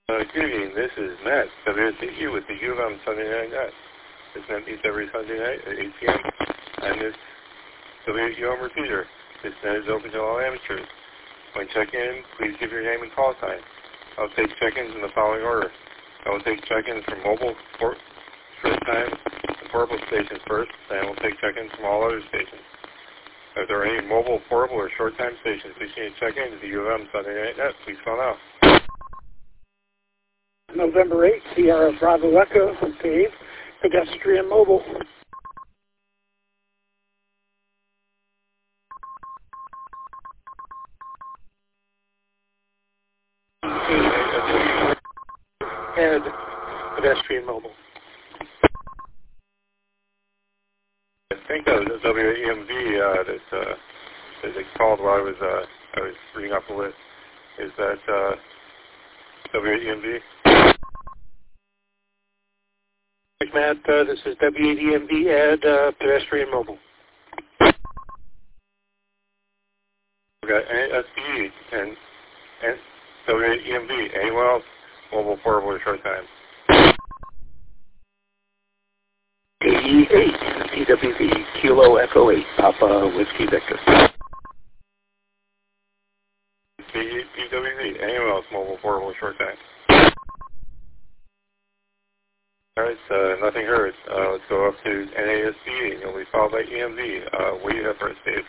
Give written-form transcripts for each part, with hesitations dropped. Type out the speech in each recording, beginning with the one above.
Good evening, this is Matt, WSAU with the U of M Sunday Night Net. This net meets every Sunday night at 8 p.m. and this WUM repeater. This net is open to all amateurs. When checking in, please give your name and call sign. I'll take check-ins in the following order. I will take check-ins from mobile, short time, and portable stations first, then I will take check-ins from all other stations. If there are any mobile, portable, or short-time stations wishing to check in to the U of M Sunday Night Net, please call now. November 8th, Sierra Bravo Echo, Dave, pedestrian mobile. Ed, pedestrian mobile. I think that was WEMV that they called while I was reading up the list. Is that WEMV? Matt, this is WADMV Ed, pedestrian mobile. We got SPE and WEMV. Anyone else? Mobile, portable, or short time? AE8, PWV, Kilo Echo 8, Papa Whiskey Victor. PWV. Anyone else? Mobile, portable, or short time? All right, nothing heard. Let's go up to NASB, and you'll be followed by EMV. What do you have for us, Dave?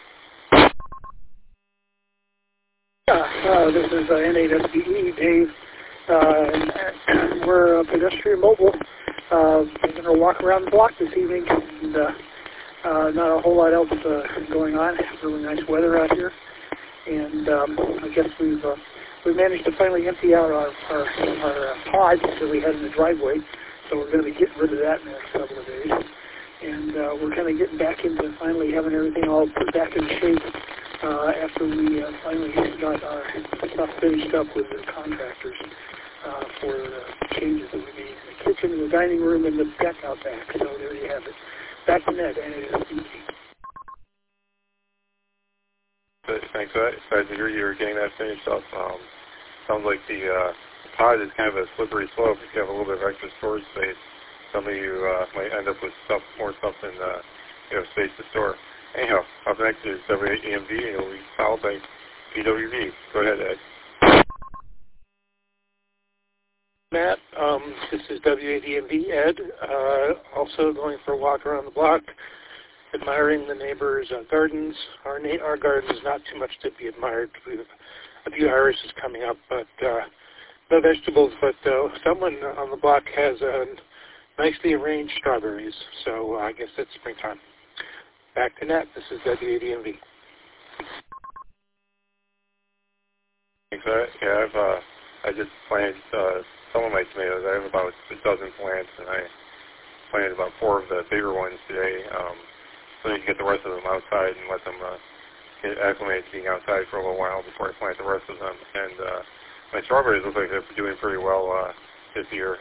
This is N8SBE, Dave. And we're pedestrian mobile. We're going to walk around the block this evening, and not a whole lot else going on. Really nice weather out here, and I guess we managed to finally empty out our pods that we had in the driveway. So we're going to be getting rid of that in the next couple of days. And we're kind of getting back into finally having everything all put back in shape after we finally got our stuff finished up with the contractors for the changes that we made in the kitchen, the dining room, and the deck out back. So there you have it. Back to Ned, and it is easy. Thanks for that. Glad to hear you're getting that finished up. Sounds like the pod is kind of a slippery slope. If you have a little bit of extra storage space, some of you might end up with more stuff than you have space to store. Anyhow, up next is WEMV, and it'll be followed by PWV. Go ahead, Ed. Matt, this is WADMV Ed, also going for a walk around the block, admiring the neighbors' gardens. Our garden is not too much to be admired. We have a few irises coming up, but no vegetables. But someone on the block has nicely arranged strawberries, so I guess it's springtime. Back to Nat. This is WADMV. Thanks for that. Yeah, I just planted some of my tomatoes. I have about a dozen plants, and I planted about 4 of the bigger ones today. So you can get the rest of them outside and let them get acclimated to being outside for a little while before I plant the rest of them. And my strawberries look like they're doing pretty well this year.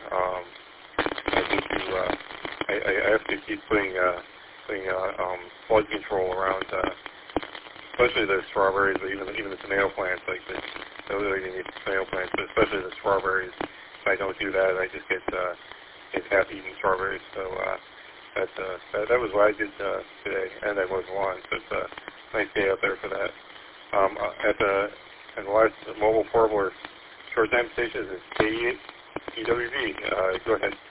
I have to keep putting flood control around, especially the strawberries, but even the tomato plants. Like I really need tomato plants, but especially the strawberries. If I don't do that, I just get half-eaten strawberries. So that was what I did today, and I mowed the lawn. So it's a nice day out there for that. At the last mobile portable or short time stations is K8 PWV. Go ahead.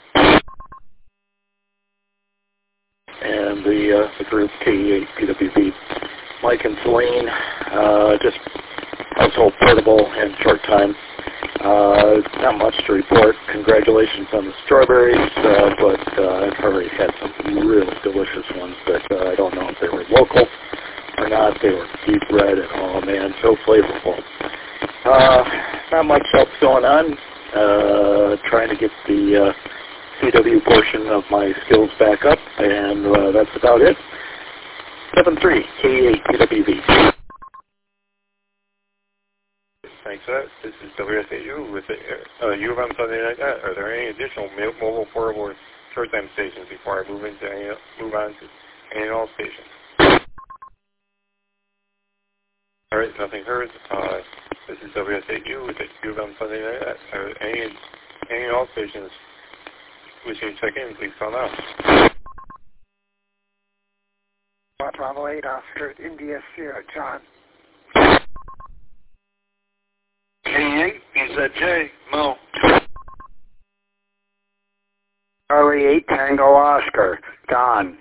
And the group KE8 PWV, Mike and Celine, just household portable and short time. Not much to report. Congratulations on the strawberries, but I've already had some really delicious ones that I don't know if they were local or not. They were deep red and, oh man, so flavorful. Not much else going on. Trying to get the CW portion of my skills back up, and that's about it. 7-3, K8 PWV. Thanks for that. This is WSAU with the U of M Sunday Night Net. Are there any additional mobile, portable, or short-time stations before I move on to any and all stations? All right, nothing heard. This is WSAU with the U of M Sunday Night Net. Are any Any and all stations wishing to check in, please call now. Bravo 8, Oscar, India Sierra, John. K8, BZJ, Mo. Charlie 8, Tango Oscar, Don.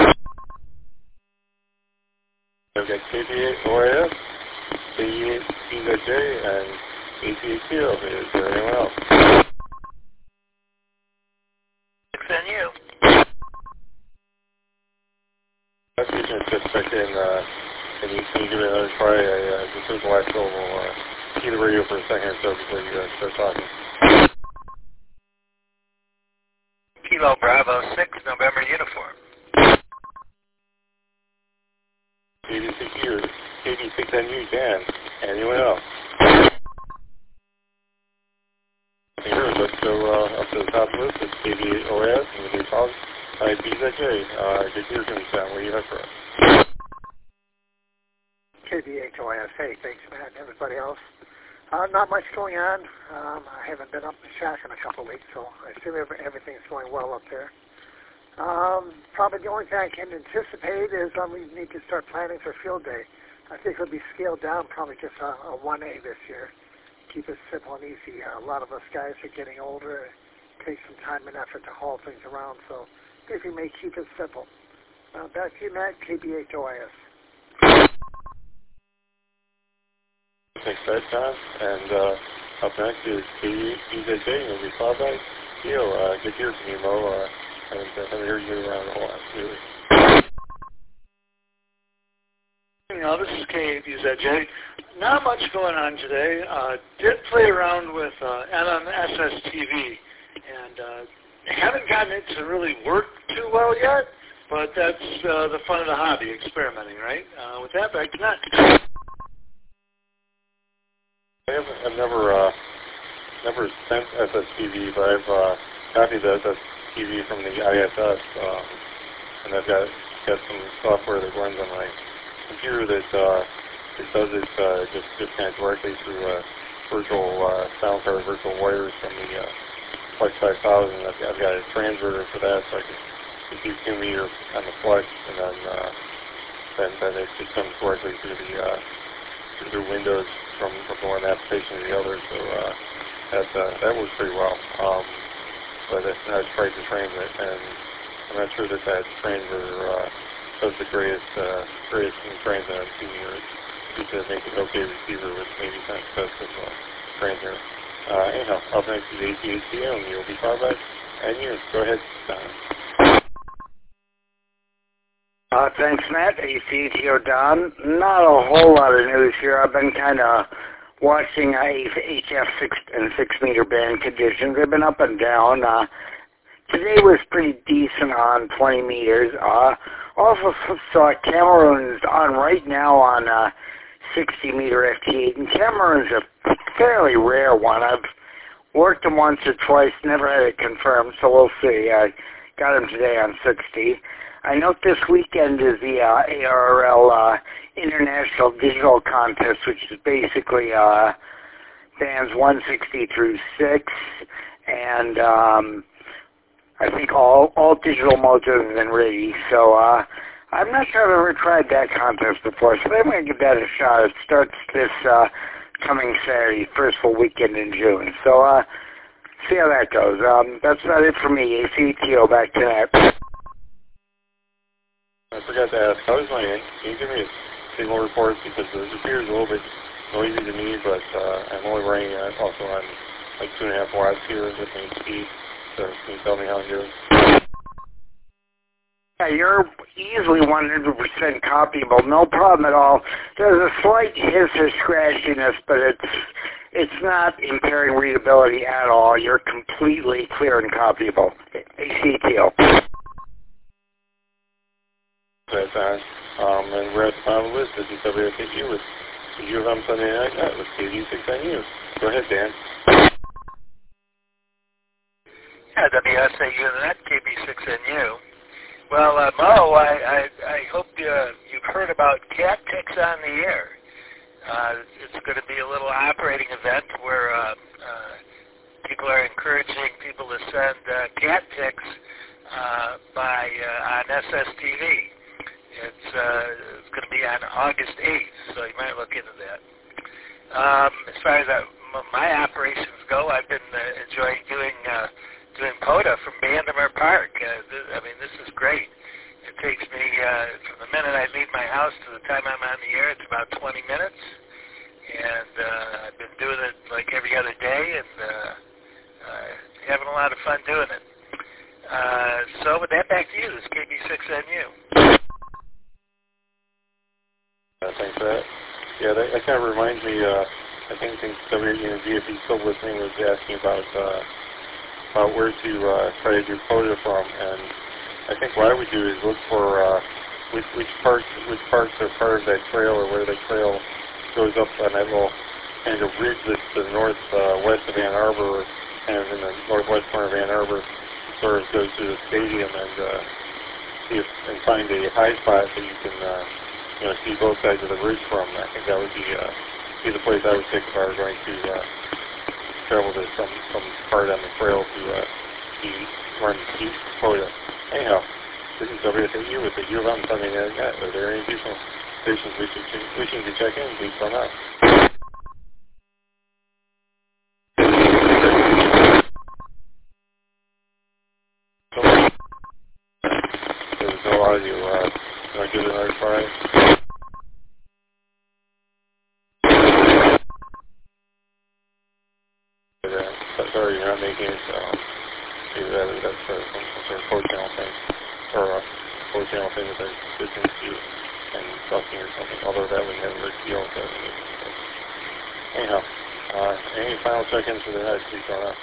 We've got KB8 OAS, KB8 BZJ, and ATAQ. Is there anyone else? 6NU. Station is just checked in, and you can give it another try. I just heard the last syllable. Key the radio for a second or so before you start talking. Kilo Bravo 6, November uniform. KB6NU, Dan. Anyone else? Here, let's go up to the top of the list. It's KB8 OAS, and the new call. BZJ, good to hear from you, Sam. What do you have for us? KBHOS, hey, thanks, Matt, and everybody else. Not much going on. I haven't been up in the shack in a couple of weeks, so I assume everything's going well up there. Probably the only thing I can anticipate is we need to start planning for field day. I think it'll be scaled down, probably just a 1A this year. Keep it simple and easy. A lot of us guys are getting older. It takes some time and effort to haul things around, so I think we may keep it simple. Back to you, Matt, KBHOIS. Thanks for that, John. And up next is BZJ, and we'll be followed by Theo. Good to hear from you, Mo. I haven't heard you around a whole lot, really. This is KBZJ. Not much going on today. Did play around with MMSS TV, and haven't gotten it to really work too well yet, but that's the fun of the hobby, experimenting, right? With that, back to Matt. I've never sent SSTV, but I've copied the SSTV from the ISS, and I've got some software that runs on my computer that it does it just kind of directly through virtual sound card, virtual wires from the Flex 5000. I've got a transverter for that, so I can receive 2 meter on the Flex, and then it just comes directly through the Windows from one application to the other. So that works pretty well. But I tried to transmit, and I'm not sure that transverter does the greatest transmit I've seen here. Just to make an okay receiver with maybe some expensive transmitter. Anyhow, up next is ATAQ, and you'll be followed by NU. Go ahead, Don. Thanks, Matt. ACTO Don. Not a whole lot of news here. I've been kind of watching HF 6 and 6 meter band conditions. They've been up and down. Today was pretty decent on 20 meters. Also saw Cameroon's on right now on 60 meter FT8, and Cameroon's a fairly rare one. I've worked him once or twice, never had it confirmed, so we'll see. I got him today on 60. I note this weekend is the ARRL International Digital Contest, which is basically bands 160 through 6, and I think all digital modes other than ready. So I'm not sure I've ever tried that contest before, so I'm going to give that a shot. It starts this coming Saturday, first full weekend in June. So see how that goes. That's about it for me. ACTO, back to that. I forgot to ask, how is my ink? Can you give me a signal report? Because the computer is a little bit noisy to me, but I'm only running also on like 2.5 watts here with main speed. So can you tell me how it goes? Yeah, you're easily 100% copyable, no problem at all. There's a slight hiss or scratchiness, but it's not impairing readability at all. You're completely clear and copyable. ACTO. That's on. And we're at the bottom of the list. This is WSAQ with the U of M Sunday Night Night with KD6NU. Go ahead, Dan. Yeah, WSAU, that KB6NU. Well, Mo, I hope you've heard about Cat Picks on the Air. It's going to be a little operating event where people are encouraging people to send cat pics on SSTV. It's going to be on August 8th, so you might look into that. As far as my operations go, I've been enjoying doing POTA from Vandermeer Park. This is great. It takes me, from the minute I leave my house to the time I'm on the air, it's about 20 minutes. And I've been doing it like every other day and having a lot of fun doing it. So with that, back to you. This is KB6NU. Thanks for that. Yeah, that kind of reminds me, I think WADMV, if he's still listening, was asking about where to try to do POTA from. And I think what I would do is look for which parks are part of that trail or where the trail goes up on that little kind of ridge that's to the northwest of Ann Arbor, kind of in the northwest corner of Ann Arbor, sort of goes to the stadium and see and find a high spot that you can see both sides of the ridge from. I think that would be the place I would pick if I were going to travel to some part on the trail to run POTA. Anyhow, this is WSAU with the U of M Sunday Night Net. Are there any additional stations wishing to check in? Please phone up. There's no audio. You want to give it another try? Sorry, you're not making it. Maybe that's some sort of code channel thing, or a code channel thing that they're listening to you and talking or something, although that would never deal with that. Anyhow, any final check-ins for the night, please don't ask.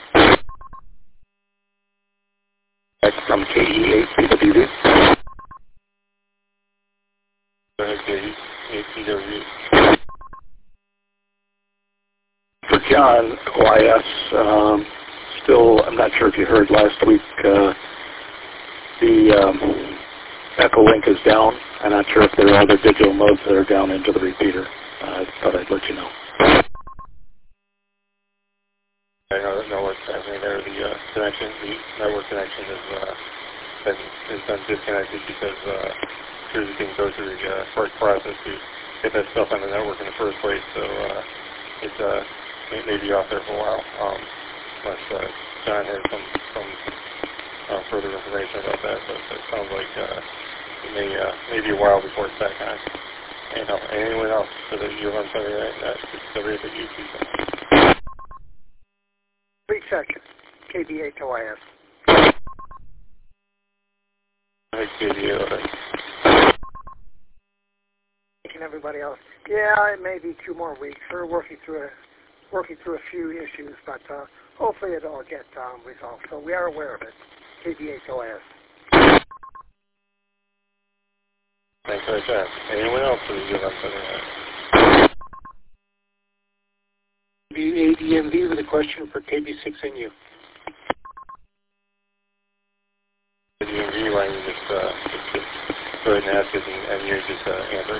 That's from KE8PWV. Go ahead, KE8PWV. For John, OIS, still, I'm not sure if you heard last week, the Echolink is down. I'm not sure if there are other digital modes that are down into the repeater. I thought I'd let you know. I don't know what's happening there. The connection, the network connection has been disconnected because Cruise didn't go through the first process to get that stuff on the network in the first place. So it may be off there for a while. Unless John has some further information about that, but it sounds like it may be a while before it's back on. Anyhow, anyone else for the U of M Sunday Night Net? It's WSAU. Please check KB8OIS. Hi, KB8OIS. And everybody else. Yeah, it may be 2 more weeks. We're working through a few issues, but hopefully it'll all get resolved. So we are aware of it. KB8OIS. Thanks for the chat. Anyone else for the U of M Sunday Night? ADMV with a question for KB6NU. ADMV, why don't you just go ahead and ask it and you just answer.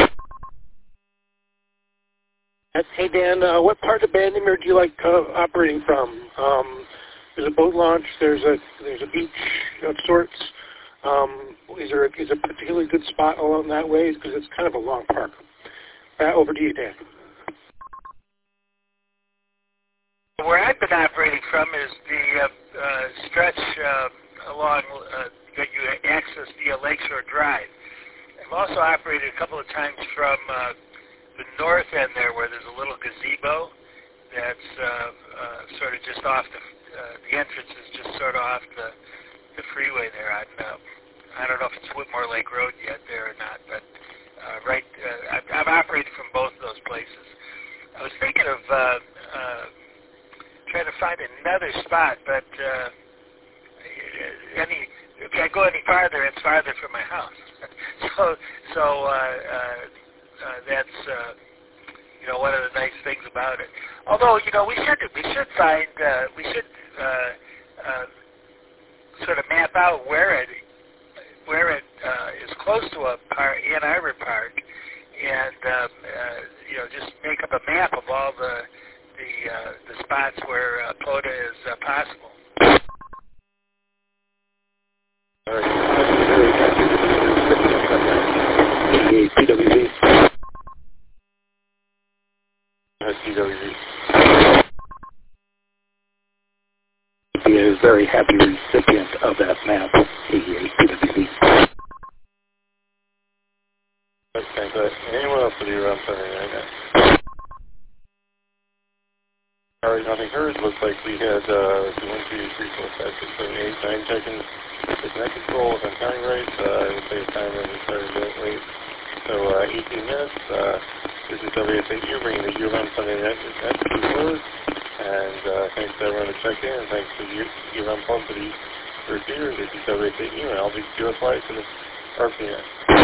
Hey Dan, what part of Vandermeer do you like operating from? There's a boat launch. There's a beach of sorts. Is a particularly good spot along that way? Because it's kind of a long park. Over to you, Dan. Where I've been operating from is the stretch along that you access via Lakeshore Drive. I've also operated a couple of times from the north end there, where there's a little gazebo that's sort of just off the entrance is just sort of off the freeway there. I don't know if it's Whitmore Lake Road yet there or not, but I've operated from both of those places. I was thinking of trying to find another spot, but if I go any farther, it's farther from my house. so that's one of the nice things about it. Although we should find sort of map out where it is close to Ann Arbor Park, and just make up a map of all the the spots where quota is possible. All right. PWV. PWV. He is a very happy recipient of that map, PWV. That's fantastic. Anyone else with you around 79? All right, nothing heard. Looks like we had 1, 2, 3, 4, 5, 6, 7, 8, 9 seconds. The connected control, if I'm counting right, I would say the time when we started a bit late. So 18 minutes. This is WSAU bringing the year-round Sunday night to a close. And thanks to everyone who checked in, and thanks to year-round Pub for the first year. This is WSAU, and I'll be QSY to the RPN.